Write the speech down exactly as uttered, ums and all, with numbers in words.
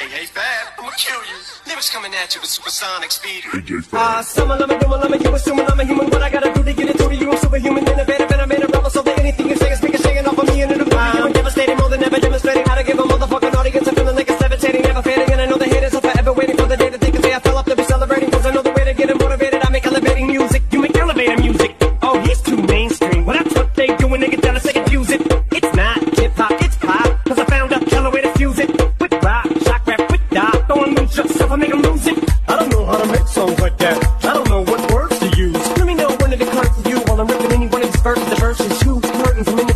hey Fab, I'ma kill you. Lyrics coming at you with supersonic speed. Ah, uh, some love me, do love me, you assume I'm a human. What I gotta do to get it to you? I'm superhuman, innovative, and I made a rubber, so that anything